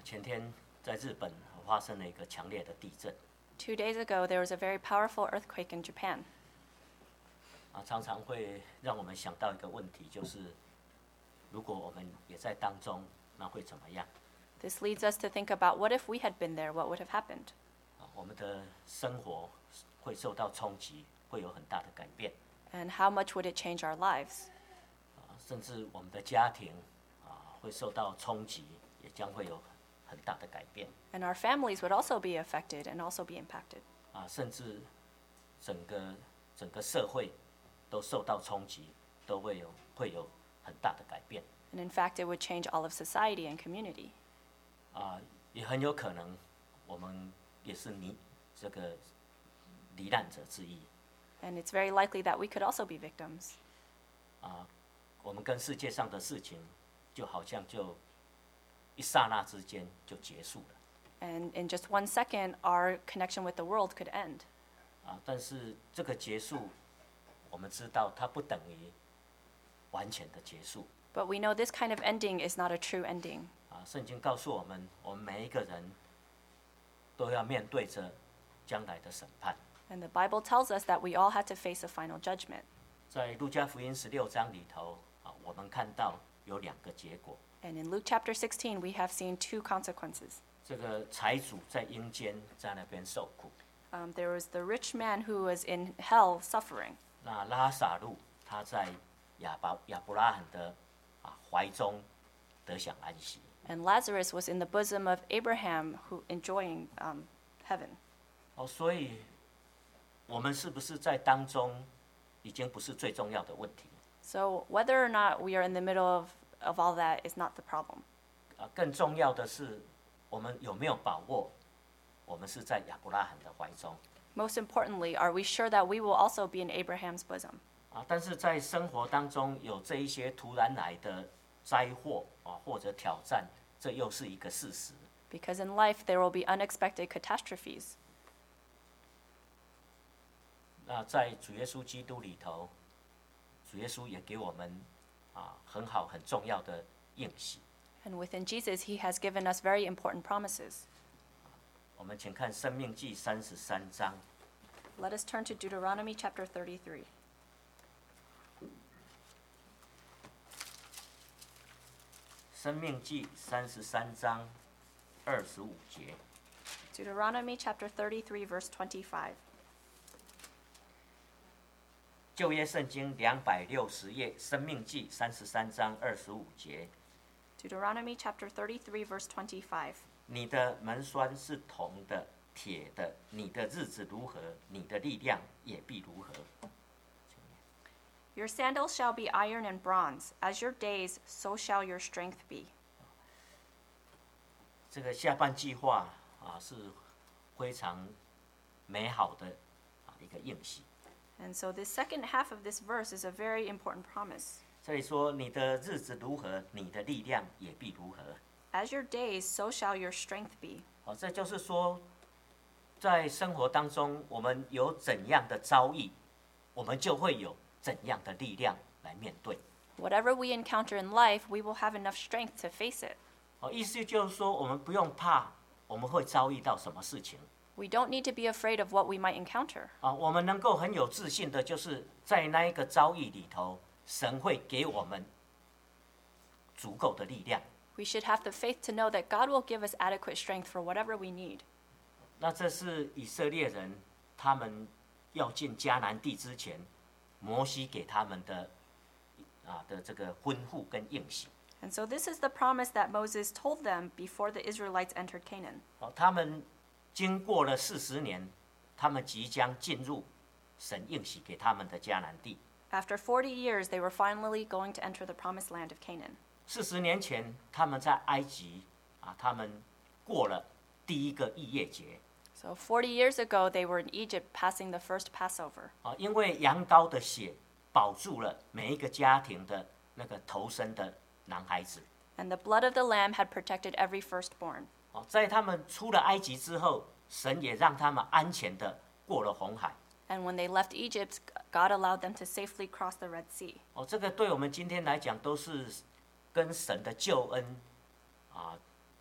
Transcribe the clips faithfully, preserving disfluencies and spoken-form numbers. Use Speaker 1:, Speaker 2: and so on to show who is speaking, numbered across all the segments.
Speaker 1: 前天在日本发生了一个强烈的地震。
Speaker 2: Two days ago, there was a very powerful earthquake in Japan.
Speaker 1: 啊，常常会让我们想到一个问题，就是如果我们也在当中，那会怎么样？
Speaker 2: This leads us to think about what if we had been there, what would have happened?
Speaker 1: 啊，我们的生活会受到冲击，会有很大的改变。
Speaker 2: And how much would it change our lives?
Speaker 1: 啊，甚至我们的家庭啊会受到冲击，也将会有很大的改变。
Speaker 2: And our families would also be affected and also be impacted.
Speaker 1: 啊，甚至整个整个社会都受到冲击，都会有会有很大的改变。
Speaker 2: And in fact, it would change all of society and community.
Speaker 1: 啊，也很有可能我们也是罹这个罹难者之一。
Speaker 2: And it's very likely that we could also be victims.
Speaker 1: 啊，我们跟世界上的事情就好像就一刹那之间就结束了。
Speaker 2: And in just one second, our connection with the world could end.
Speaker 1: 啊，但是这个结束，我们知道它不等于完全的结束。
Speaker 2: But we know this kind of ending is not a true ending.
Speaker 1: 啊，圣经告诉我们，我们每一个人都要面对着将来的审判。
Speaker 2: And the Bible tells us that we all had to face a final judgment.
Speaker 1: 在路加福音十六章里头，啊，我们看到有两个结果。
Speaker 2: And in Luke chapter sixteen, we have seen two consequences.
Speaker 1: 这个财主在阴间，在那边受苦。
Speaker 2: Um, there was the rich man who was in hell suffering.
Speaker 1: 那拉撒路他在亚伯亚伯拉罕的啊怀中得享安息。
Speaker 2: And Lazarus was in the bosom of Abraham, who enjoying um, heaven.
Speaker 1: 哦，所以我们是不是在当中，已经不是最重要的问题。
Speaker 2: So whether or not we are in the middle of, of all that is not the problem.
Speaker 1: 啊，更重要的是，我们有没有把握，我们是在亚伯拉罕的怀中。
Speaker 2: Most importantly, are we sure that we will also be in Abraham's bosom?
Speaker 1: 啊，但是在生活当中有这一些突然来的灾祸啊，或者挑战，这又是一个事实。
Speaker 2: Because in life there will be unexpected catastrophes.
Speaker 1: 那在主耶稣基督里头，主耶稣也给我们啊很好很重要的应许。
Speaker 2: And within Jesus, he has given us very important promises.
Speaker 1: 我们请看《申命记》三十三章。
Speaker 2: Let us turn to Deuteronomy chapter thirty-three.
Speaker 1: 申命记三十三章二十五节。
Speaker 2: Deuteronomy chapter thirty-three, verse twenty-five.
Speaker 1: 旧约圣经两百六十页，申命记三十三章二十五节。
Speaker 2: Deuteronomy chapter thirty-three, verse twenty-five.
Speaker 1: 你的门栓是铜的、铁的，你的日子如何，你的力量也必如何。
Speaker 2: Your sandals shall be iron and bronze. As your days, so shall your strength be.
Speaker 1: 这个下半句话啊是非常美好的啊一个应许。
Speaker 2: And so this second half of this verse is a very important promise.
Speaker 1: 这里说你的日子如何，你的力量也必如何。
Speaker 2: As your days, so shall your strength be.
Speaker 1: 哦，这就是说，在生活当中，我们有怎样的遭遇，我们就会有怎样的力量来面对。
Speaker 2: Whatever we encounter in life, we will have enough strength to face it.
Speaker 1: 哦，意思就是说，我们不用怕我们会遭遇到什么事情。
Speaker 2: We don't need to be afraid of what we might encounter.
Speaker 1: 啊，我们能够很有自信的，就是在那一个遭遇里头，神会给我们足够的力量。
Speaker 2: We should have the faith to know that God will give us adequate strength for whatever we need.
Speaker 1: 那这是以色列人他们要进迦南地之前，摩西给他们的啊的这个吩咐跟应许。
Speaker 2: And so this is the promise that Moses told them before the Israelites entered Canaan.
Speaker 1: 哦，他们经过了四十年，他们即将进入神应许给他们的迦南地。
Speaker 2: After forty years, they were finally going to enter the promised land of Canaan.
Speaker 1: 四十年前，他们在埃及啊，他们过了第一个逾越节。
Speaker 2: So forty years ago, they were in Egypt passing the first Passover.
Speaker 1: 啊，因为羊羔的血保住了每一个家庭的那个头生的男孩子。
Speaker 2: And the blood of the lamb had protected every firstborn.
Speaker 1: 啊，在他们出了埃及之后，神也让他们安全的过了红海。
Speaker 2: And when they left Egypt, God allowed them to safely cross the Red Sea.
Speaker 1: 哦，这个对我们今天来讲都是跟神的救恩啊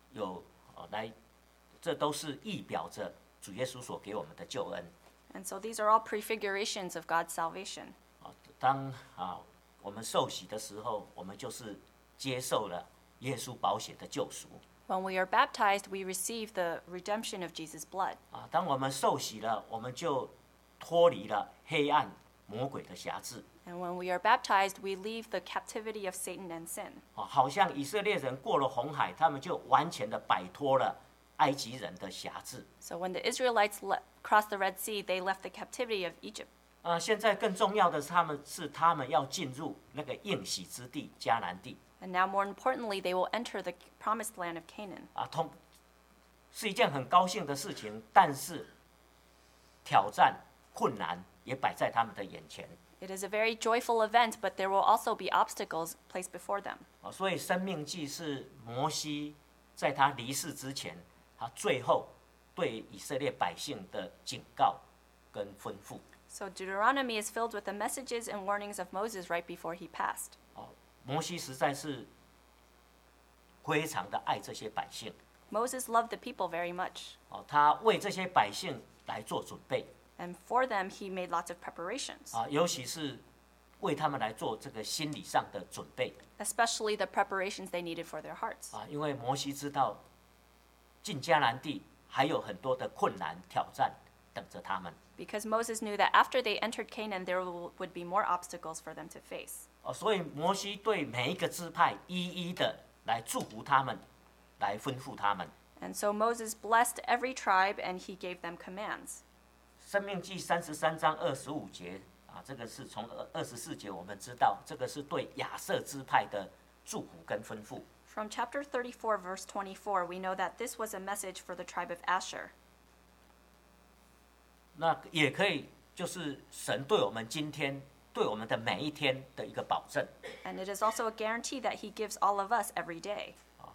Speaker 1: 有呃来，这都是意表着主耶稣所给我们的救恩。
Speaker 2: And so these are all prefigurations of God's salvation.
Speaker 1: 啊，当啊我们受洗的时候，我们就是接受了耶稣宝血的救赎。
Speaker 2: When we are baptized, we receive the redemption of Jesus' blood.
Speaker 1: 啊，当我们受洗了，我们就脱离了黑暗魔鬼的辖制。
Speaker 2: And when we are baptized, we leave the captivity of Satan and sin.
Speaker 1: 啊，好像以色列人过了红海，他们就完全的摆脱了埃及人的辖制。
Speaker 2: So when the Israelites le- crossed the Red Sea, they left the captivity of Egypt.
Speaker 1: 啊，现在更重要的是，他们是他们要进入那个应许之地迦南地。
Speaker 2: And now, more importantly, they will enter the promised land of Canaan.
Speaker 1: 啊，通是一件很高兴的事情，但是挑战、困难也摆在他们的眼前。
Speaker 2: It is a very joyful event, but there will also be obstacles placed before them.
Speaker 1: 啊，所以生命记是摩西在他离世之前，他最后对以色列百姓的警告跟吩咐。
Speaker 2: So Deuteronomy is filled with the messages and warnings of Moses right before he passed.
Speaker 1: 哦，摩西实在是非常的爱这些百姓。
Speaker 2: Moses loved the people very much,
Speaker 1: 哦，他为这些百姓来做准备。
Speaker 2: and for them he made lots of preparations,
Speaker 1: 啊，尤其是为他们来做这个心理上的准备。
Speaker 2: especially the preparations they needed for their hearts.
Speaker 1: 啊，因为摩西知道进迦南地还有很多的困难挑战等着他们。
Speaker 2: Because Moses knew that after they entered Canaan, there will, would be more obstacles for them to face.
Speaker 1: 哦，所以摩西对每一个支派一一的来祝福他们，来吩咐他们。
Speaker 2: And so Moses blessed every tribe and he gave them commands.
Speaker 1: 生命记三十三章二十五节啊，这个是从二二十四节我们知道，这个是对亚瑟支派的祝福跟吩咐。
Speaker 2: From chapter thirty-four, verse twenty-four, we know that this was a message for the tribe of Asher.
Speaker 1: 那也可以就是神对我们今天、对我们的每一天的一个保证。
Speaker 2: And it is also a guarantee that he gives all of us every day.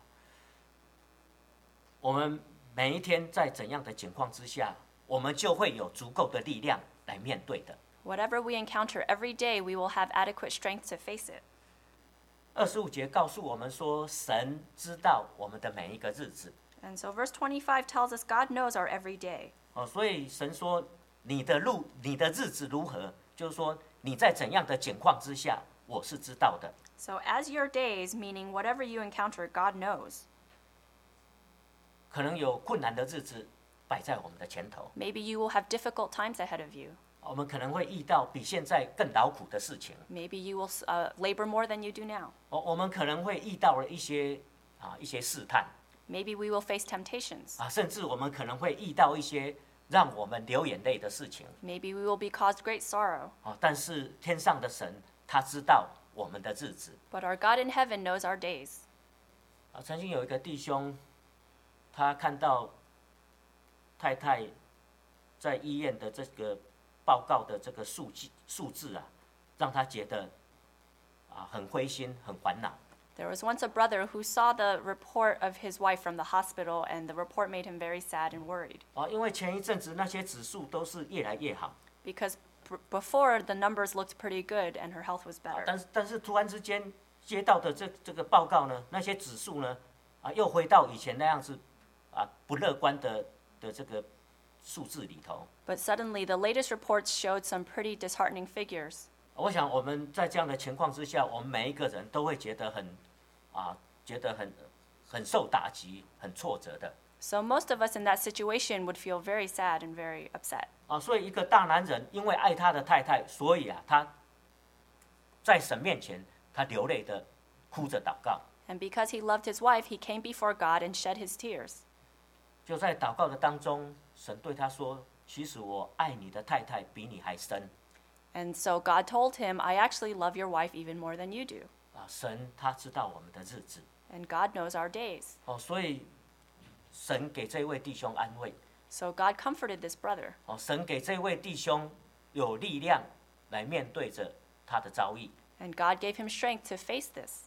Speaker 1: 我们每一天在怎样的情况之下，我们就会有足够的力量来面对的。
Speaker 2: Whatever we encounter every day, we will have adequate strength to face it.
Speaker 1: 二十五节告诉我们说，神知道我们的每一个日子。
Speaker 2: And so verse twenty-five tells us God knows our every day.
Speaker 1: 哦，所以神说你的路、你的日子如何，就是说你在怎样的境况之下，我是知道的。
Speaker 2: So as your days, meaning whatever you encounter, God knows.
Speaker 1: 可能有困难的日子摆在我们的前头，
Speaker 2: Maybe you will have difficult times ahead of you.
Speaker 1: 我们可能会遇到比现在更劳苦的事情。
Speaker 2: Maybe you will uh, labor more than you do now.
Speaker 1: 我我们可能会遇到了一些啊一些试探
Speaker 2: Maybe we will face temptations.
Speaker 1: 啊，甚至我们可能会遇到一些让我们流眼泪的事情
Speaker 2: Maybe we will be caused great sorrow.
Speaker 1: 啊。但是天上的神他知道我们的日子
Speaker 2: But our God in heaven knows our days.
Speaker 1: 啊。曾经有一个弟兄，他看到太太在医院的这个报告的这个数据数字啊，让他觉得啊很灰心、很烦恼。
Speaker 2: There was once a brother who saw the report of his wife from the hospital, and the report made him very sad and worried.
Speaker 1: 啊，因为前一阵子那些指数都是越来越好，
Speaker 2: Because b- before, the numbers looked pretty good and her health was
Speaker 1: 啊
Speaker 2: better.
Speaker 1: 但是但是突然之间接到的这这个报告呢，那些指数呢，啊又回到以前那样子，啊不乐观的的这个数字里头。
Speaker 2: But suddenly, the latest reports showed some pretty disheartening figures.
Speaker 1: 我想我们在这样的情况之下，我们每一个人都会觉得很，啊觉得很很受打击、很挫折的。
Speaker 2: So most of us in that situation would feel very sad and very upset.
Speaker 1: 啊，所以一个大男人因为爱他的太太，所以啊他在神面前他流泪的哭着祷告。
Speaker 2: And because he loved his wife, he came before God and shed his tears.
Speaker 1: 就在祷告的当中，神对他说：“其实我爱你的太太比你还深。
Speaker 2: And so God told him, I actually love your wife even more than you do. ”
Speaker 1: 啊，神他知道我们的日子
Speaker 2: And God knows our days.
Speaker 1: 哦，所以神给这位弟兄安慰
Speaker 2: So God comforted this brother.
Speaker 1: 哦，神给这位弟兄有力量来面对着他的遭遇。
Speaker 2: And God gave him strength to face this.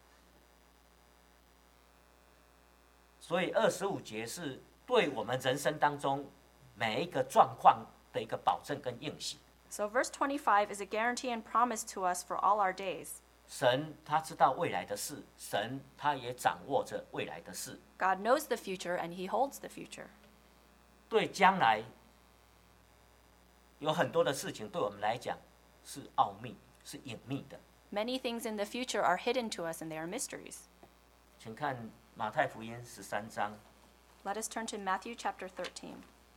Speaker 1: 所以二十五节是对我们人生当中每一个状况的一个保证跟应许。
Speaker 2: So verse twenty-five is a guarantee and promise to us for all our days.
Speaker 1: 神他知道未来的事，神他也掌握着未来的事。
Speaker 2: God knows the future and he holds the future.
Speaker 1: 对将来有很多的事情，对我们来讲是奥秘，是隐秘的。
Speaker 2: Many things in the future are hidden to us and they are mysteries.
Speaker 1: 请看马太福音十三章。
Speaker 2: Let us turn to Matthew chapter thirteen.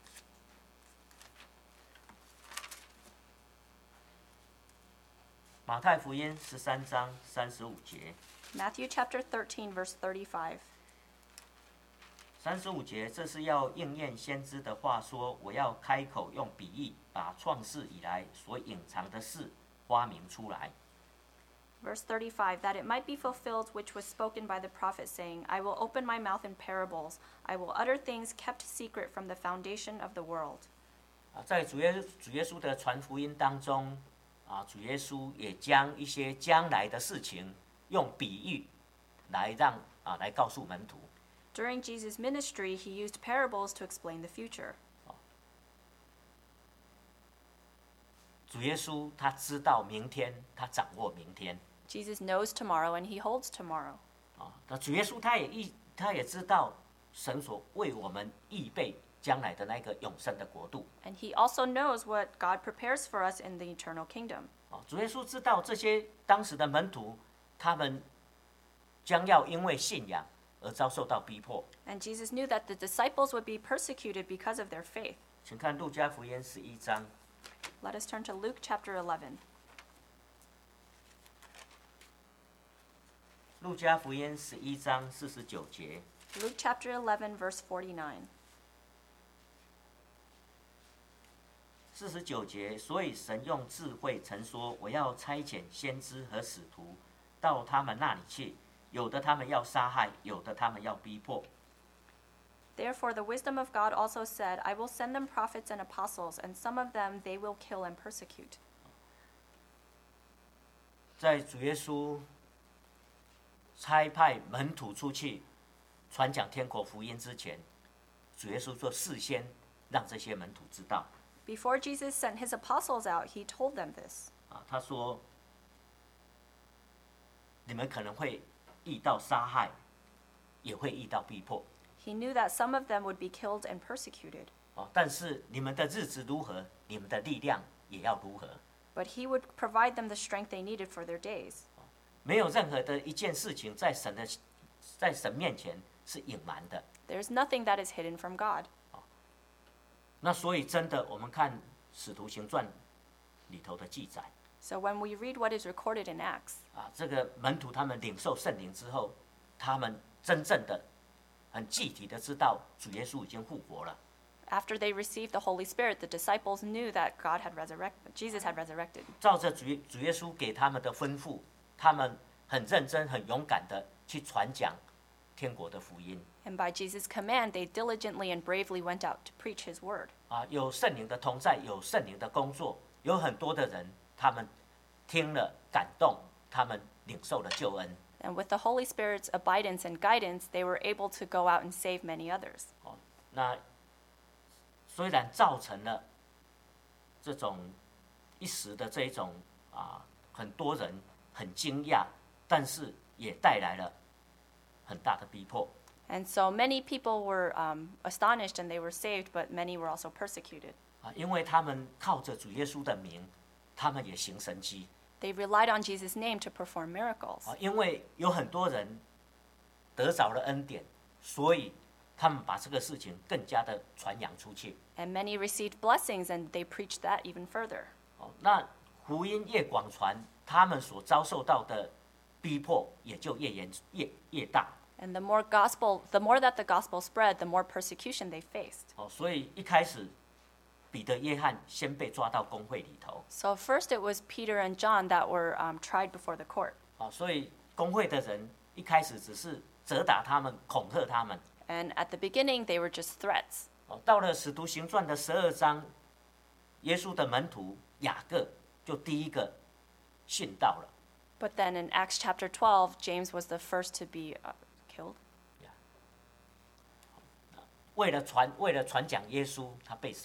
Speaker 1: 马太福音十三章三十五节。
Speaker 2: Matthew chapter thirteen, verse thirty-five.
Speaker 1: 三十五节，这是要应验先知的话说：“我要开口用比喻，把创世以来所隐藏的事发明出来。”
Speaker 2: Verse thirty-five, that it might be fulfilled which was spoken by the prophet, saying, I will open my mouth in parables, I will utter things kept secret from the foundation of the world.
Speaker 1: 啊，在主耶主耶稣的传福音当中，啊，主耶稣也将一些将来的事情用比喻来让啊来告诉门徒。
Speaker 2: During Jesus' ministry, he used parables to explain the future.
Speaker 1: 主耶稣他知道明天，他掌握明天。
Speaker 2: Jesus knows tomorrow and he holds tomorrow.
Speaker 1: 啊，那主耶稣他也意他也知道神所为我们预备将来的那个永生的国度。
Speaker 2: And he also knows what God prepares for us in the eternal kingdom.
Speaker 1: 啊，主耶稣知道这些当时的门徒，他们将要因为信仰而遭受到逼迫。
Speaker 2: And Jesus knew that the disciples would be persecuted because of their faith.
Speaker 1: 请看路加福音十一章。
Speaker 2: Let us turn to Luke chapter eleven.
Speaker 1: 路加福音十一章四十九节。
Speaker 2: Luke chapter eleven, verse forty-nine.
Speaker 1: 四十九节，所以神用智慧曾说：“我要差遣先知和使徒到他们那里去，有的他们要杀害，有的他们要逼迫。”
Speaker 2: Therefore, the wisdom of God also said, I will send them prophets and apostles, and some of them they will kill and persecute.
Speaker 1: 在主耶稣差派门徒出去传讲天国福音之前，主耶稣就事先让这些门徒知道。
Speaker 2: Before Jesus sent his apostles out, he told them this.
Speaker 1: 啊，他说：“你们可能会遇到杀害，也会遇到逼迫。
Speaker 2: He knew that some of them would be killed and persecuted,
Speaker 1: 哦，但是你们的日子如何，你们的力量也要如何。
Speaker 2: but he would provide them the strength they needed for their days.
Speaker 1: 没有任何的一件事情在神的在神面前是隐瞒的。
Speaker 2: There's nothing that is hidden from God.
Speaker 1: 那所以真的，我们看《使徒行传》里头的记载，
Speaker 2: So when we read what is recorded in Acts,
Speaker 1: 啊，这个门徒他们领受圣灵之后，他们真正的、很具体的知道主耶稣已经复活了。
Speaker 2: after they received the Holy Spirit, the disciples knew that God had resurrected, Jesus had resurrected.
Speaker 1: 照着主耶主耶稣给他们的吩咐，他们很认真、很勇敢的去传讲天国的福音。
Speaker 2: And by Jesus' command, they diligently and bravely went out to preach his word.
Speaker 1: 啊，有圣灵的同在，有圣灵的工作，有很多的人，他们听了感动，他们领受了救恩。
Speaker 2: And with the Holy Spirit's abidance and guidance, they were able to go out and save many others.
Speaker 1: 哦，那虽然造成了这种一时的这一种啊，很多人很惊讶，但是也带来了很大的逼迫。
Speaker 2: And so many people were um, astonished and they were saved, but many were also persecuted.
Speaker 1: 啊，因为他们靠着主耶稣的名，他们也行神迹。
Speaker 2: They relied on Jesus' name to perform miracles.
Speaker 1: 啊，因为有很多人得着了恩典，所以他们把这个事情更加的传扬出去。
Speaker 2: And many received blessings and they preached that even further.
Speaker 1: 哦，那福音越广传，他们所遭受到的逼迫也就越严越越大。
Speaker 2: And the more gospel, the more that the gospel spread, the more persecution they faced.
Speaker 1: 哦，所以一开始，彼得、约翰先被抓到公会里头。
Speaker 2: So first it was Peter and John that were um, tried before the court.
Speaker 1: 哦，所以公会的人一开始只是责打他们、恐吓他们。
Speaker 2: And at the beginning, they were just threats.
Speaker 1: 哦，到了使徒行传的十二章，耶稣的门徒雅各就第一个殉道了。
Speaker 2: But then in Acts chapter twelve, James was the first to be uh, killed.
Speaker 1: 为了传为了传讲耶稣，他被杀了。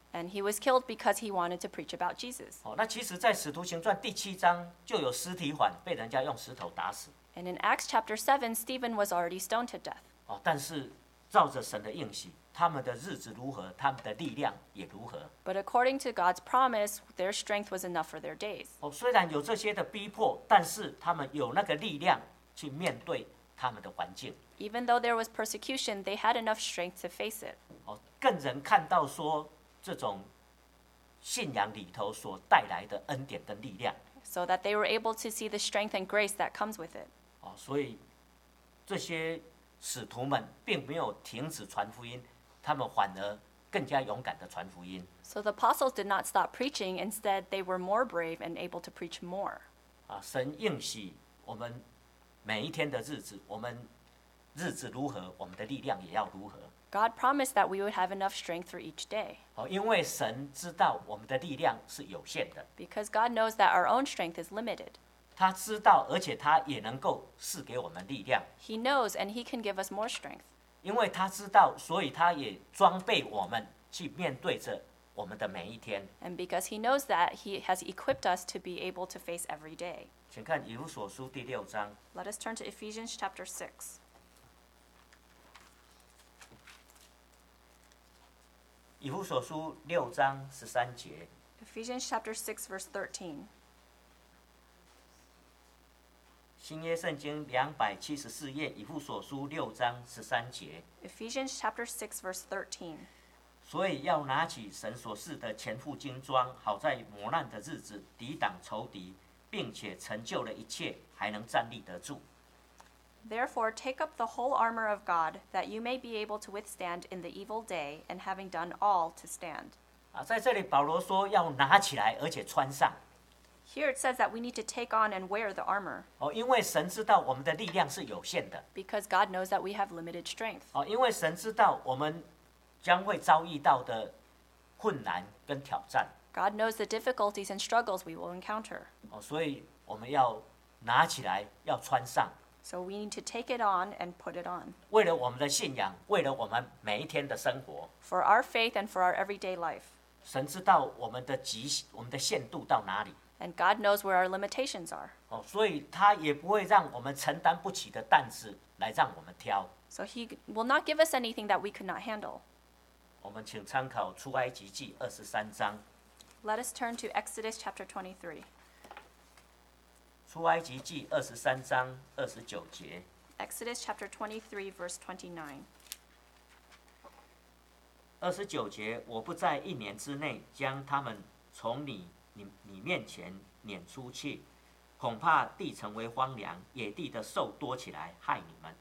Speaker 2: And he was killed because he wanted to preach about Jesus.
Speaker 1: 哦，那其实，在使徒行传第七章就有司提反被人家用石头打死。
Speaker 2: And in Acts chapter seven, Stephen was already stoned to death.
Speaker 1: 哦，但是照着神的应许，他们的日子如何，他们的力量也如何。
Speaker 2: But according to God's promise, their strength was enough for their days.
Speaker 1: 哦，虽然有这些的逼迫，但是他们有那个力量去面对他们的环境。
Speaker 2: Even though there was persecution, they had enough strength to face it.
Speaker 1: 哦，更人看到说这种信仰里头所带来的恩典跟力量。
Speaker 2: So that they were able to see the strength and grace that comes with it.
Speaker 1: 哦，所以这些使徒们并没有停止传福音，他们反而更加勇敢的传福音。
Speaker 2: So the apostles did not stop preaching. Instead, they were more brave and able to preach more.
Speaker 1: 啊，神应许我们每一天的日子，我们日子如何，我们的力量也要如何。
Speaker 2: God promised that we would have enough strength for each day.
Speaker 1: 哦，因为神知道我们的力量是有限的，
Speaker 2: Because God knows that our own strength is limited.
Speaker 1: 他知道，而且他也能够赐给我们力量。
Speaker 2: He knows and He can give us more strength.
Speaker 1: 因为他知道，所以他也装备我们去面对着我们的每一天。
Speaker 2: And because He knows that, He has equipped us to be able to face every day.
Speaker 1: 请看以弗所书第六章。
Speaker 2: Let us turn to Ephesians chapter six.
Speaker 1: 以弗所书六章十三节，
Speaker 2: Ephesians chapter six, verse thirteen.
Speaker 1: 新约圣经两百七十四页，以弗所书六章十三节。
Speaker 2: Ephesians chapter six, verse thirteen.
Speaker 1: 所以要拿起神所赐的全副精装，好在磨难的日子抵挡仇敌，并且成就了一切，还能站立得住。
Speaker 2: Therefore, take up the whole armor of God, that you may be able to withstand in the evil day, and having done all, to stand.
Speaker 1: 啊，在这里保罗说要拿起来，而且穿上。
Speaker 2: Here it says that we need to take on and wear the armor,
Speaker 1: 哦，因为神知道我们的力量是有限的。
Speaker 2: because God knows that we have limited strength.
Speaker 1: 哦，因为神知道我们将会遭遇到的困难跟挑战。
Speaker 2: God knows the difficulties and struggles we will encounter.
Speaker 1: 哦，所以我们要拿起来，要穿上。
Speaker 2: So we need to take it on and put it on,
Speaker 1: 为了我们的信仰，为了我们每一天的生活，
Speaker 2: for our faith and for our everyday life.
Speaker 1: 神知道我们的极、我们的限度到哪里。
Speaker 2: And God knows where our limitations are.
Speaker 1: 哦，所以他也不会让我们承担不起的担子来让我们挑。
Speaker 2: So He will not give us anything that we could not handle.
Speaker 1: 我们请参考出埃及记二十三章。
Speaker 2: Let us turn to Exodus chapter twenty-three.
Speaker 1: 出埃及记二十三章二十九节。
Speaker 2: Exodus chapter twenty-three, verse twenty-nine.
Speaker 1: 二十九节，我不在一年之内将他们从你你你面前撵出去，恐怕地成为荒凉，野地的兽多起来害你们。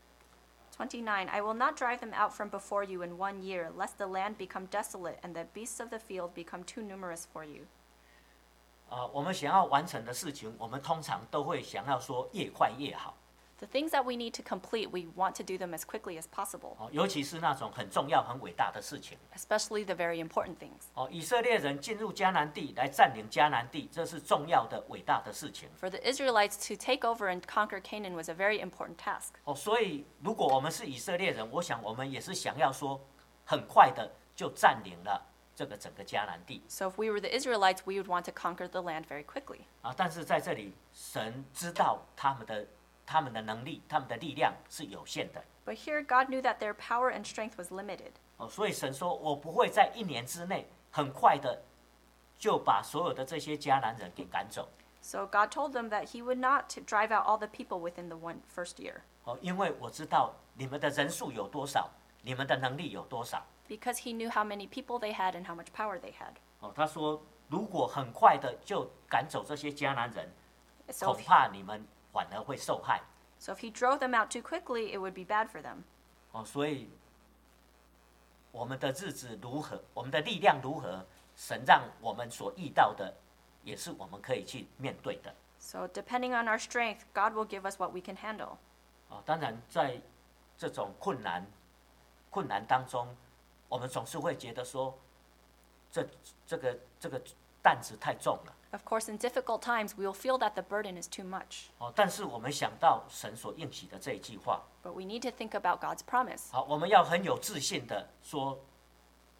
Speaker 2: twenty-nine. I will not drive them out from before you in one year, lest the land become desolate and the beasts of the field become too numerous for you.
Speaker 1: 啊、我们想要完成的事情，我们通常都会想要说越快越好。
Speaker 2: The things that we need to complete, we want to do them as quickly as possible,
Speaker 1: 哦，尤其是那种很重要、很伟大的事情。
Speaker 2: especially the very important things.
Speaker 1: 哦，以色列人进入迦南地来占领迦南地，这是重要的、伟大的事情。
Speaker 2: For the Israelites to take over and conquer Canaan was a very important task.
Speaker 1: 哦，所以如果我们是以色列人，我想我们也是想要说，很快的就占领了这个整个迦南地。
Speaker 2: So if we were the Israelites, we would want to conquer the land very quickly.
Speaker 1: 啊，但是在这里，神知道他们的他们的能力、他们的力量是有限的。
Speaker 2: But here, God knew that their power and strength was limited.
Speaker 1: 哦，所以神说，我不会在一年之内很快的就把所有的这些迦南人给赶走。
Speaker 2: So God told them that He would not drive out all the people within the one first year,
Speaker 1: 哦，因为我知道你们的人数有多少，你们的能力有多少。
Speaker 2: because He knew how many people they had and how much power they had.
Speaker 1: 哦，他说，如果很快的就赶走这些迦南人，
Speaker 2: So
Speaker 1: 恐
Speaker 2: if,
Speaker 1: 怕你们反而会受害。
Speaker 2: so if He drove them out too quickly, it would be bad for them.
Speaker 1: 哦，所以我们的日子如何，我们的力量如何，神让我们所遇到的，也是我们可以去面对的。
Speaker 2: So depending on our strength, God will give us what we can handle.
Speaker 1: 哦，当然在这种困难困难当中，我们总是会觉得说，这这个这个担子太重了。
Speaker 2: Of course, in difficult times, we will feel that the burden is too much.
Speaker 1: 哦，但是我们想到神所应许的这一句话，
Speaker 2: But we need to think about God's promise.
Speaker 1: 好，我们要很有自信的说，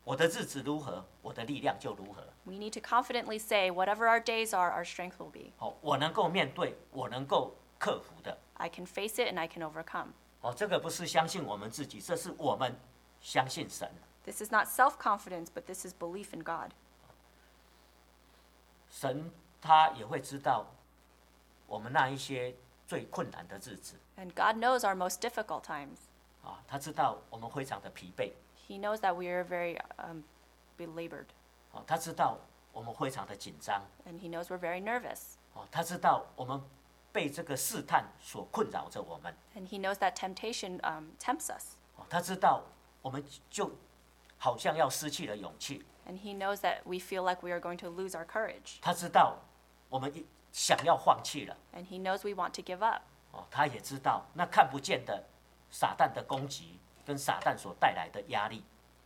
Speaker 1: 我的日子如何，我的力量就如何。
Speaker 2: We need to confidently say, whatever our days are, our strength will be.
Speaker 1: 哦，我能够面对，我能够克服的。
Speaker 2: I can face it and I can overcome.
Speaker 1: 哦，这个不是相信我们自己，这是我们相信神。
Speaker 2: This is not self-confidence, but this is belief in God.
Speaker 1: 神他也会知道我们那一些最困难的日子
Speaker 2: And God knows our most difficult times.
Speaker 1: 啊，他知道我们非常的疲惫
Speaker 2: He knows that we are very um, belabored.
Speaker 1: 啊，他知道我们非常的紧张
Speaker 2: And He knows we're very nervous.
Speaker 1: 啊，他知道我们被这个试探所困扰着我们
Speaker 2: And He knows that temptation um, tempts us.
Speaker 1: 啊，他知道我们就好像要失去了勇气，
Speaker 2: And He knows that we feel like we are going to lose our courage.
Speaker 1: 他知道我们想要放弃了
Speaker 2: And He knows we want to give up.
Speaker 1: 哦，他也知道那看不见的撒旦的攻击跟撒旦所带来的压力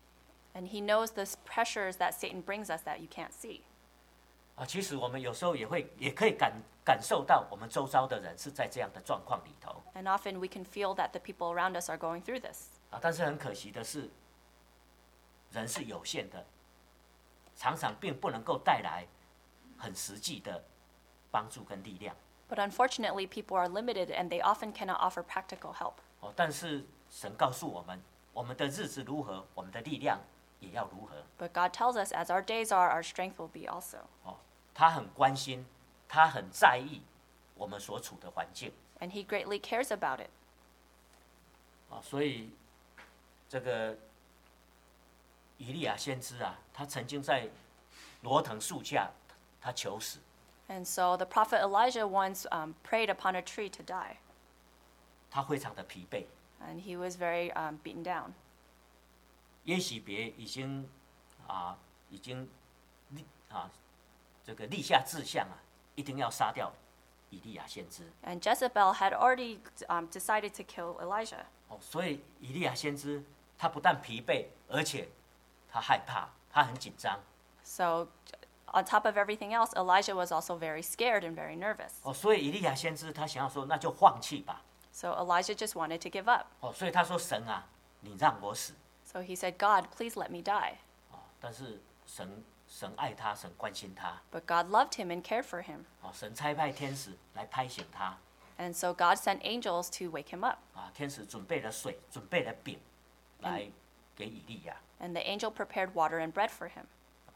Speaker 2: And He knows the pressures that Satan brings us that you can't see.
Speaker 1: 啊。其实我们有时候也会也可以感感受到我们周遭的人是在这样的状况里头
Speaker 2: And often we can feel that the people around us are going through this.
Speaker 1: 啊。但是很可惜的是，人是有限的，常常并不能够带来很实际的帮助跟力量
Speaker 2: But unfortunately, people are limited and they often cannot offer practical help.
Speaker 1: 哦。但是神告诉我们，我们的日子如何，我们的力量也要如何
Speaker 2: But God tells us, as our days are, our strength will be also.
Speaker 1: 哦。他很关心，他很在意我们所处的环境
Speaker 2: And He greatly cares about it.
Speaker 1: 啊。所以这个以利亚先知啊，他曾经在罗藤树下，他求死。
Speaker 2: And so the prophet Elijah once um, prayed upon a tree to die.
Speaker 1: 他非常的疲惫，
Speaker 2: And he was very um, beaten down.
Speaker 1: 耶洗别已经啊，已经立啊，这个立下志向啊，一定要杀掉以利亚先知。
Speaker 2: And Jezebel had already um, decided to kill Elijah.
Speaker 1: 哦，所以以利亚先知他不但疲惫，而且他害怕，他很紧张。
Speaker 2: So, on top of everything else, Elijah was also very scared and very nervous.
Speaker 1: 哦，所以以利亚先知他想要说，那就放弃吧。
Speaker 2: So, Elijah just wanted to give up.
Speaker 1: 哦，所以他说神啊，你让我死。
Speaker 2: So, he said, God, please let me die.
Speaker 1: 哦，但是神神爱他，神关心他。
Speaker 2: But God loved him and cared for him.
Speaker 1: 哦，神差派天使来拍醒他。
Speaker 2: And so, God sent angels to wake him up.
Speaker 1: 啊，天使准备了水，准备了饼，来给以利亚。
Speaker 2: And the angel prepared water and bread for him.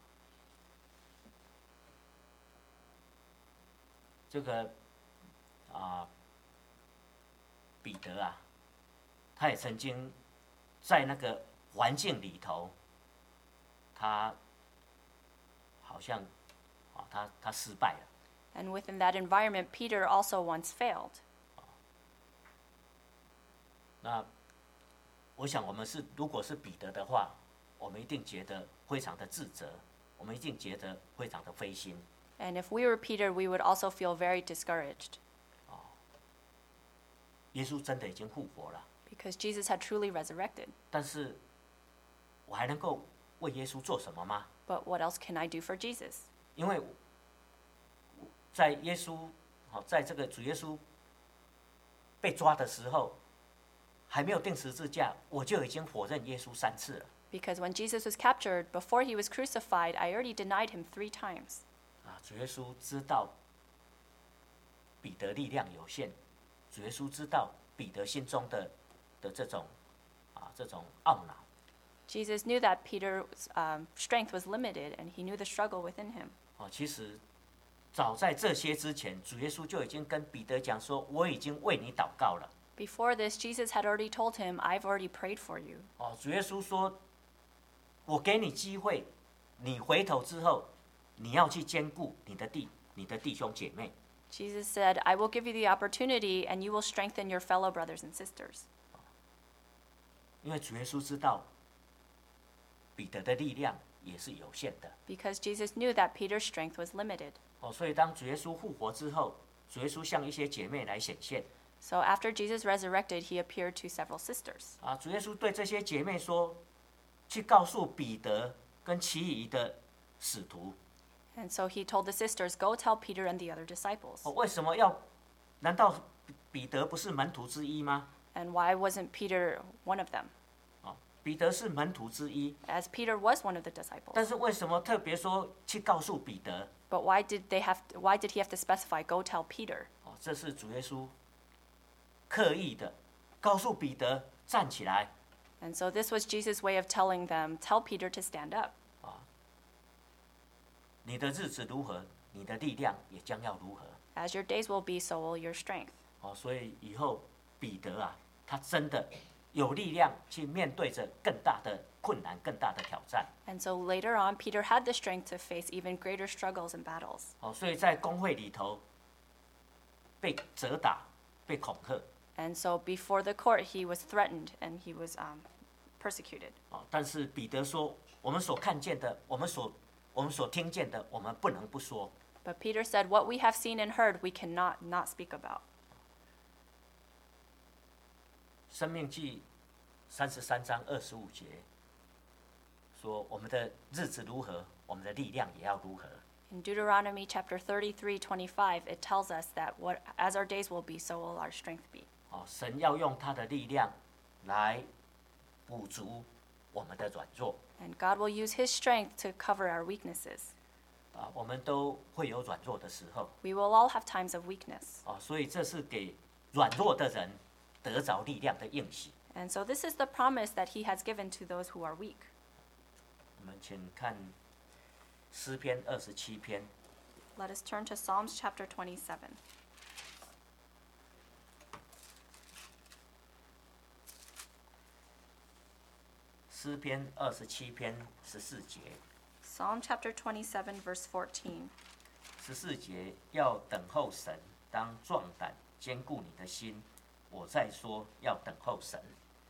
Speaker 1: 这个啊，彼得啊，他也曾经在那个环境里头，他好像啊，他他失败了。
Speaker 2: And within that environment, Peter also once failed.
Speaker 1: 那我想，我们是如果是彼得的话，我们一定觉得非常的自责，我们一定觉得非常的灰心。
Speaker 2: And if we were Peter, we would also feel very discouraged
Speaker 1: 耶稣真的已经复活了，
Speaker 2: because Jesus had truly resurrected.
Speaker 1: 但是我还能够为耶稣做什么吗？
Speaker 2: But what else can I do for Jesus?
Speaker 1: 因为在耶稣，好，在这个主耶稣被抓的时候，还没有钉十字架，我就已经否认耶稣三次了。
Speaker 2: Because when Jesus was captured, before he was crucified, I already denied him three times.
Speaker 1: 啊，主耶稣知道彼得力量有限，主耶稣知道彼得心中的的这种啊这种懊恼。
Speaker 2: Jesus knew that Peter's um, strength was limited, and he knew the struggle within him.
Speaker 1: 哦，其实早在这些之前，主耶稣就已经跟彼得讲说：“我已经为你祷告了。”
Speaker 2: Before this, Jesus had already told him, I've already prayed for you.
Speaker 1: 哦，主耶稣说：“我给你机会，你回头之后，你要去兼顾你的弟你的弟兄姐妹。”
Speaker 2: Jesus said, I will give you the opportunity, and you will strengthen your fellow brothers and sisters.
Speaker 1: 因为主耶稣知道彼得的力量也是有限的。
Speaker 2: Because Jesus knew that Peter's strength was limited.
Speaker 1: 哦，所以当主耶稣复活之后，主耶稣向一些姐妹来显现。
Speaker 2: So after Jesus resurrected, he appeared to several sisters.
Speaker 1: 啊，主耶稣对这些姐妹说：“去告诉彼得跟其余的使徒。
Speaker 2: And so he told the sisters, Go tell Peter and the other disciples.
Speaker 1: 哦，为什么要？难道彼得不是门徒之一吗？
Speaker 2: And why wasn't Peter one of them?
Speaker 1: 彼得是门徒之一，
Speaker 2: as Peter was one of the disciples.
Speaker 1: 但是为什么特别说去告诉彼得？
Speaker 2: But why did they have? To, why did he have to specify? Go tell Peter.
Speaker 1: 哦，这是主耶稣刻意的告诉彼得站起来。
Speaker 2: And so this was Jesus' way of telling them, tell Peter to stand up.
Speaker 1: 你的日子如何，你的力量也将要如何。
Speaker 2: As your days will be, so will your strength.
Speaker 1: 哦，所以以后彼得啊，他真的有力量去面对着更大的困难、更大的挑战。
Speaker 2: And so later on, Peter had the strength to face even greater struggles and battles.
Speaker 1: 哦，所以在公会里头被责打、被恐吓。
Speaker 2: And so before the court, he was threatened and he was um, persecuted.
Speaker 1: 哦，但是彼得说，我们所看见的，我们所我们所听见的，我们不能不说。
Speaker 2: But Peter said, what we have seen and heard, we cannot not speak about.
Speaker 1: 申命记三十三章二十五节说：“我们的日子如何，我们的力量也要如何。”
Speaker 2: In Deuteronomy chapter thirty-three, twenty-five, it tells us that what, as our days will be, so will our strength be.
Speaker 1: 哦，神要用他的力量来补足我们的软弱。
Speaker 2: And God will use his strength to cover our weaknesses.
Speaker 1: 啊，我们都会有软弱的时候。
Speaker 2: We will all have times of weakness.
Speaker 1: 哦，所以这是给软弱的人得着力量的应许。
Speaker 2: And so this is the promise that he has given to those who are weak.
Speaker 1: 我们请看诗篇二十七篇。
Speaker 2: Let us turn to Psalms chapter twenty-seven.
Speaker 1: 诗篇二十七篇十四节，
Speaker 2: Psalm chapter twenty-seven, verse fourteen.
Speaker 1: 十四节要等候神，当壮胆，坚固你的心。我再说，要等候神。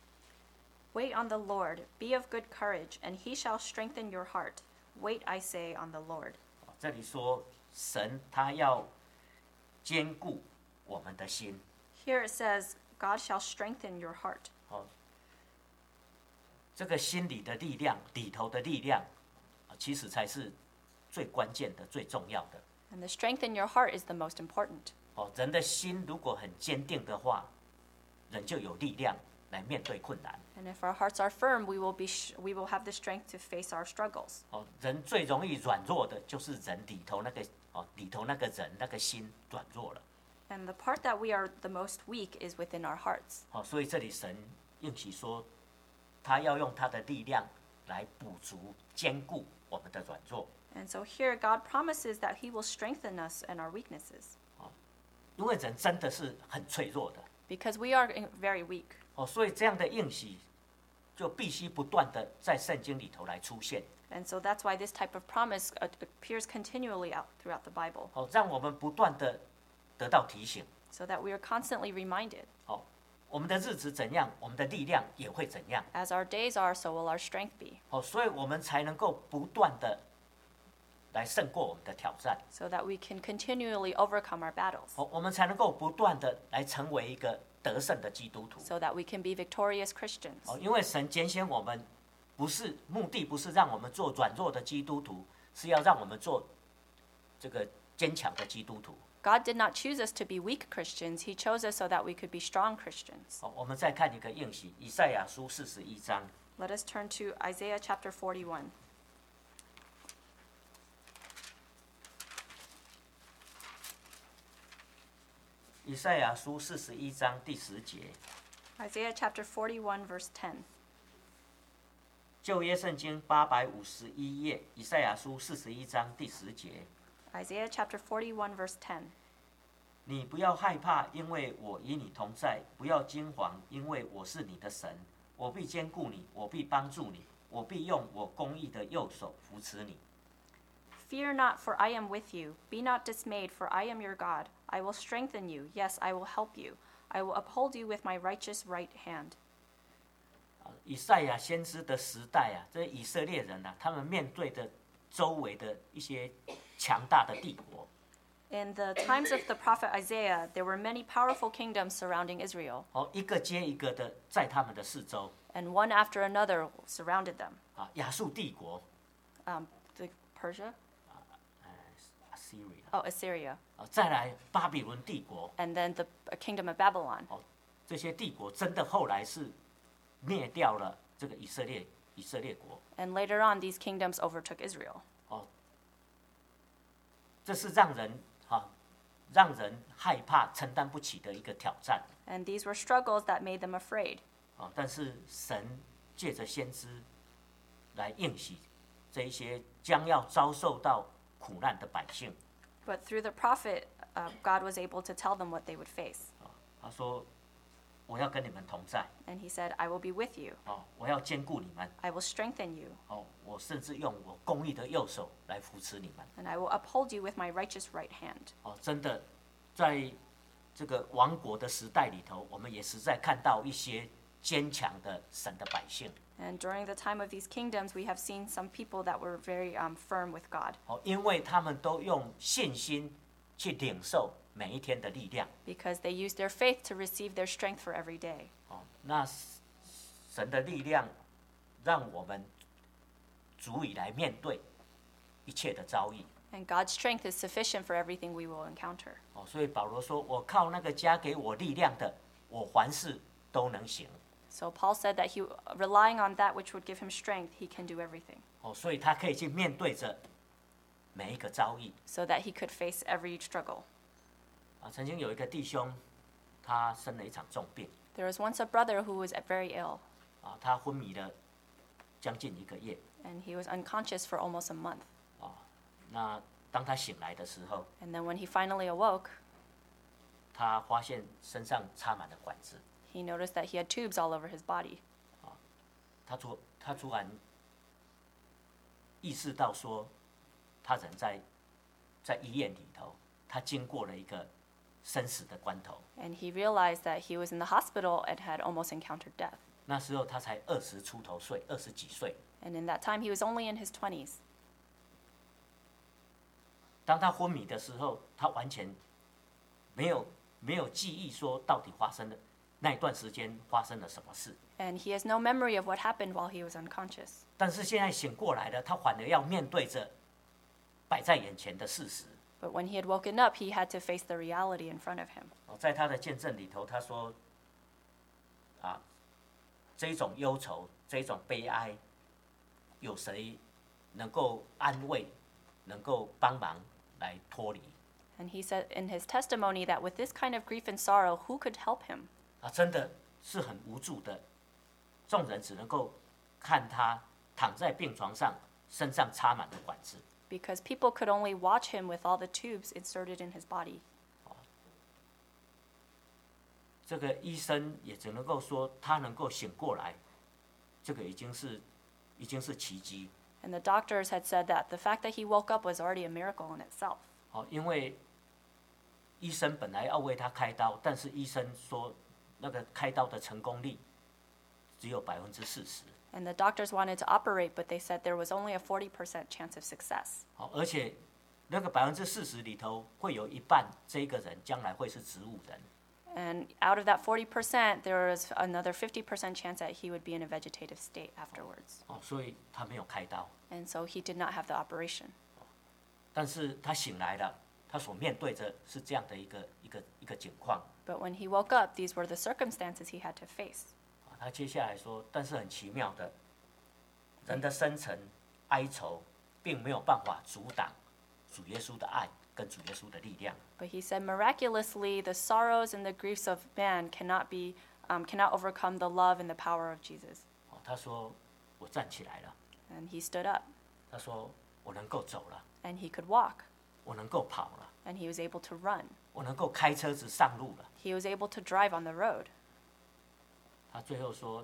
Speaker 2: Wait on the Lord, be of good courage, and he shall strengthen your heart. Wait, I say, on the Lord.
Speaker 1: 这里说神他要坚固我们的心。
Speaker 2: Here it says, God shall strengthen your heart.
Speaker 1: 哦，这个心里的力量，里头的力量，其实才是最关键的、最重要的。
Speaker 2: And the strength in your heart is the most important.
Speaker 1: 哦，人的心如果很坚定的话，人就有力量来面对困难。
Speaker 2: And if our hearts are firm, we will be sh- we will have the strength to face our struggles.
Speaker 1: 哦，人最容易软弱的就是人里头那个哦，里头那个人那个心软弱了。
Speaker 2: And the part that we are the most weak is within our hearts.
Speaker 1: 哦，所以这里神应许说，他要用他的力量来补足、坚固我们的软弱。
Speaker 2: And so here God promises that he will strengthen us in our weaknesses.
Speaker 1: 因为人真的是很脆弱的。
Speaker 2: Because we are in- very weak.
Speaker 1: 哦，所以这样的应许就必须不断的在圣经里头来出现。
Speaker 2: And so that's why this type of promise uh, appears continually out throughout the Bible,
Speaker 1: 哦，让我们不断的得到提醒。
Speaker 2: so that we are constantly reminded.
Speaker 1: 哦，我们的日子怎样，我们的力量也会怎样。
Speaker 2: As our days are, so will our strength be,
Speaker 1: 哦，所以我们才能够不断的来胜过我们的挑战。
Speaker 2: so that we can continually overcome our battles,
Speaker 1: 哦，我们才能够不断的来成为一个得胜的基督徒。
Speaker 2: so that we can be victorious Christians.
Speaker 1: 哦，因为神拣选我们，不是目的，不是让我们做软弱的基督徒，是要让我们做这个坚强的基督徒。
Speaker 2: God did not choose us to be weak Christians. He chose us so that we could be strong Christians.
Speaker 1: 好，我们再看一个应许，以赛亚书四十一章。
Speaker 2: Let us turn to Isaiah chapter forty-one.
Speaker 1: 以赛亚书四十一章第十节，
Speaker 2: Isaiah chapter forty-one, verse ten.
Speaker 1: 旧约圣经八百五十一页，以赛亚书四十一章第十节。
Speaker 2: Isaiah chapter forty-one, verse ten.
Speaker 1: 你不要害怕，因为我与你同在；不要惊惶，因为我是你的神。我必坚固你，我必帮助你，我必用我公义的右手扶持你。
Speaker 2: Fear not, for I am with you. Be not dismayed, for I am your God. I will strengthen you. Yes, I will help you. I will uphold you with my righteous right hand.
Speaker 1: 以赛亚先知的时代啊，这以色列人啊，他们面对的周围的一些强大的帝国。
Speaker 2: In the times of the prophet Isaiah, there were many powerful kingdoms surrounding Israel,
Speaker 1: 哦，一个接一个的在他们的四周
Speaker 2: and one after another surrounded them.
Speaker 1: 啊，亚述帝国
Speaker 2: Um, the Persia?
Speaker 1: ，Assyria
Speaker 2: Oh, Assyria.
Speaker 1: 啊，再来巴比伦帝国，
Speaker 2: And then the uh, kingdom of Babylon.
Speaker 1: 这些帝国真的后来是灭掉了这个以色列以色列国。
Speaker 2: And later on, these kingdoms overtook Israel.
Speaker 1: 哦，这是让人哈、啊、让人害怕、承担不起的一个挑战。
Speaker 2: And these were struggles that made them afraid.
Speaker 1: 啊，但是神借着先知来应许这一些将要遭受到苦难的百姓。
Speaker 2: But through the prophet, uh, God was able to tell them what they would face.
Speaker 1: 啊，他说：“我要跟你们同在。”
Speaker 2: And he said, I will be with you.
Speaker 1: 哦，我要兼顾你们。
Speaker 2: I will strengthen you.
Speaker 1: 哦，我甚至用我公义的右手来扶持你们。
Speaker 2: And I will uphold you with my righteous right hand.
Speaker 1: 哦，真的，在这个亡国的时代里头，我们也实在看到一些坚强的神的百姓。
Speaker 2: And during the time of these kingdoms, we have seen some people that were very um, firm with God.
Speaker 1: 哦，因为他们都用信心去领受每一天的力量。
Speaker 2: Because they used their faith to receive their strength for every day.
Speaker 1: 哦，那神的力量让我们足以来面对一切的遭遇。
Speaker 2: And God's strength is sufficient for everything we will encounter.
Speaker 1: 哦，所以保罗说：“我靠那个加给我力量的，我凡事都能行。”
Speaker 2: So Paul said that he, relying on that which would give him strength, he can do everything.
Speaker 1: 哦，所以他可以去面对着每一个遭遇。
Speaker 2: So that he could face every struggle.
Speaker 1: 啊，曾经有一个弟兄，他生了一场重病。
Speaker 2: There was once a brother who was very ill.
Speaker 1: 啊，他昏迷了将近一个月。
Speaker 2: And he was unconscious for almost a month.
Speaker 1: 啊，那当他醒来的时候，
Speaker 2: And then when he finally awoke,
Speaker 1: 他发现身上插满了管子。
Speaker 2: he noticed that he had tubes all over his body.
Speaker 1: 他突他突然意识到说，他人在在医院里头，他经过了一个生死的关头。
Speaker 2: And he realized that he was in the hospital and had almost encountered death.
Speaker 1: 那时候他才二十出头岁，二十几岁。
Speaker 2: And in that time, he was only in his twenties.
Speaker 1: 当他昏迷的时候，他完全没有没有记忆，说到底发生了那一段时间发生了什么事。
Speaker 2: And he has no memory of what happened while he was unconscious.
Speaker 1: 但是现在醒过来了，他反而要面对着摆在眼前的事实。
Speaker 2: But when he had woken up, he had to face the reality in front of him.
Speaker 1: 哦，在他的见证里头，他说：“啊，这种忧愁，这种悲哀，有谁能够安慰，能够帮忙来脱离？
Speaker 2: And he said in his testimony that with this kind of grief and sorrow, who could help him?
Speaker 1: 啊，真的是很无助的。众人只能够看他躺在病床上，身上插满了管子。
Speaker 2: Because people could only watch him with all the tubes inserted in his body.
Speaker 1: 这个医生也只能够说他能够醒过来，这个已经是已经是奇迹。
Speaker 2: And the doctors had said that the fact that he woke up was already a miracle in itself.
Speaker 1: 好，因为医生本来要为他开刀，但是医生说那个开刀的成功率只有百分之四十。
Speaker 2: And the doctors wanted to operate, but they said there was only a forty percent chance of success.
Speaker 1: 好，而且那个百分之四十里头会有一半这个人将来会是植物人。
Speaker 2: And out of that forty percent, there was another fifty percent chance that he would be in a vegetative state afterwards.
Speaker 1: 哦，所以他没有开刀，
Speaker 2: And so he did not have the operation.
Speaker 1: 但是他醒来了，他所面对着是这样的一个一个一个情况。
Speaker 2: But when he woke up, these were the circumstances he had to face.
Speaker 1: 啊，他接下来说，但是很奇妙的，人的深层哀愁并没有办法阻挡主耶稣的爱跟主耶稣的力量。
Speaker 2: But he said, miraculously, the sorrows and the griefs of man cannot be, um, cannot overcome the love and the power of Jesus.
Speaker 1: 哦，他说我站起来了，
Speaker 2: And he stood up,
Speaker 1: 他说我能够走了，
Speaker 2: and he could walk,
Speaker 1: 我能够跑了，
Speaker 2: and he was able to run.
Speaker 1: 我能够开车子上路了。
Speaker 2: He was able to drive on the road.
Speaker 1: 他最后说：“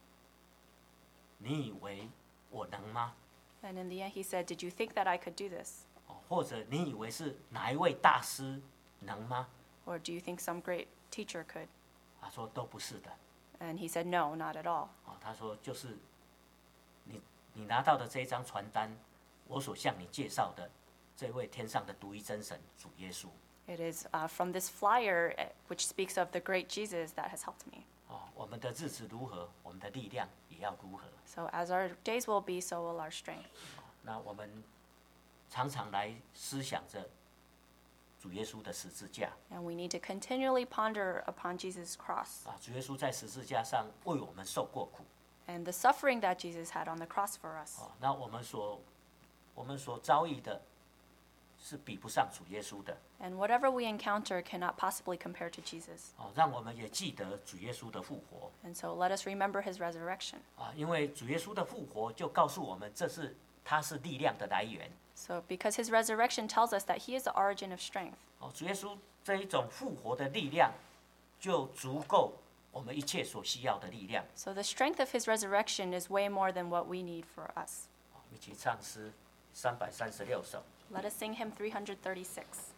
Speaker 1: 你以为我能吗？
Speaker 2: And in the end, he said, did you think that I could do this?
Speaker 1: 哦，或者你以为是哪一位大师能吗？”
Speaker 2: Or do you think some great teacher could?
Speaker 1: 他说都不是的。
Speaker 2: And he said, no, not at all.
Speaker 1: 哦，他说就是你你拿到的这一张传单，我所向你介绍的这位天上的独一真神主耶稣。
Speaker 2: It is uh, from this flyer, uh, which speaks of the great Jesus, that has helped me.
Speaker 1: 哦，我们的日子如何，我们的力量也要如何。
Speaker 2: So as our days will be, so will our strength.
Speaker 1: 那我们常常来思想着主耶稣的十字架
Speaker 2: And we need to continually ponder upon Jesus' cross.
Speaker 1: 啊，主耶稣在十字架上为我们受过苦，
Speaker 2: and the suffering that Jesus had on the cross for us.
Speaker 1: 哦，那我们所我们所遭遇的，是比不上主耶稣的。
Speaker 2: And whatever we encounter cannot possibly compare to Jesus.
Speaker 1: 哦，让我们也记得主耶稣的复活。
Speaker 2: And so let us remember his resurrection.
Speaker 1: 啊，因为主耶稣的复活就告诉我们，这是他是力量的来源。
Speaker 2: So because his resurrection tells us that he is the origin of strength.
Speaker 1: 哦，主耶稣这一种复活的力量，就足够我们一切所需要的力量。
Speaker 2: So the strength of his resurrection is way more than what we need for us.
Speaker 1: 一起唱诗三百三十六首。
Speaker 2: Let us sing hymn three thirty-six.